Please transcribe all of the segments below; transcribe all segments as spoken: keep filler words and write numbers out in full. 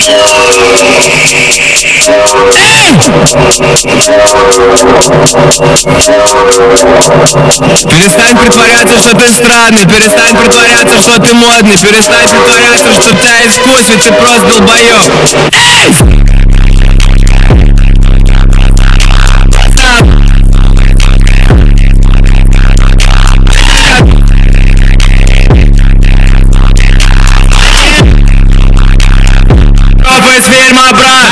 Перестань притворяться, что ты странный, перестань притворяться, что ты модный, перестань притворяться, что ты искусный, ты просто долбоёб. Из фильма, брат!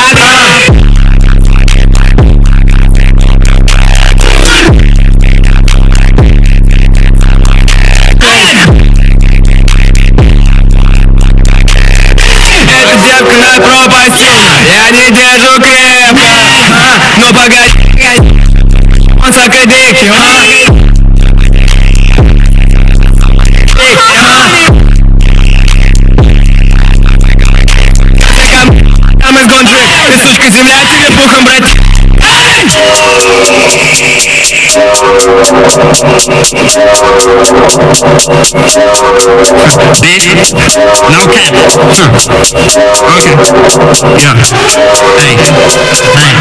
Эта девка на пропасти, я не держу крепко, ну погоди, он сакадики, а? Там из гонжи, ты сучка земля, тебе пухом, брат. Bitch, no cap. Huh. Okay. Yeah. Hey. Hey.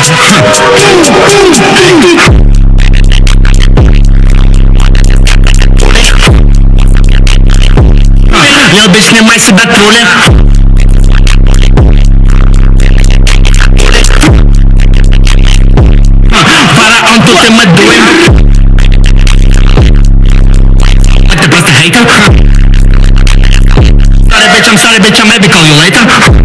Yo, bitch, снимай себя тролля. Фараон, тут и мы дуем. Ты просто хейтер. Sorry, bitch, I'm sorry, bitch, I'll maybe call you later.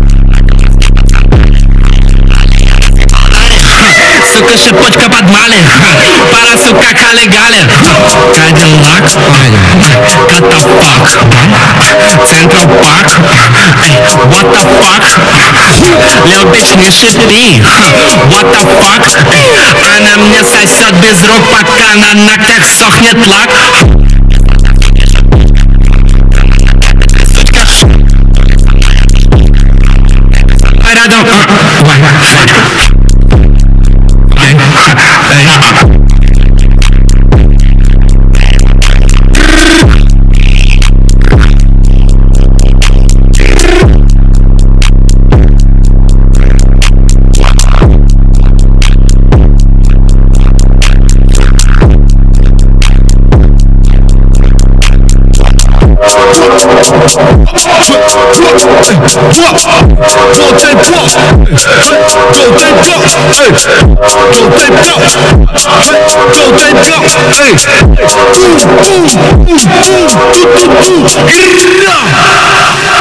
Сука, шипучка под мали. Пара, сука, калигали. Cadillac. What the fuck? Central Park. What the fuck? Lil bitch, не шипи. What the fuck? Она мне сосет без рук, пока на ногтях сохнет лак. Рядом. Hey!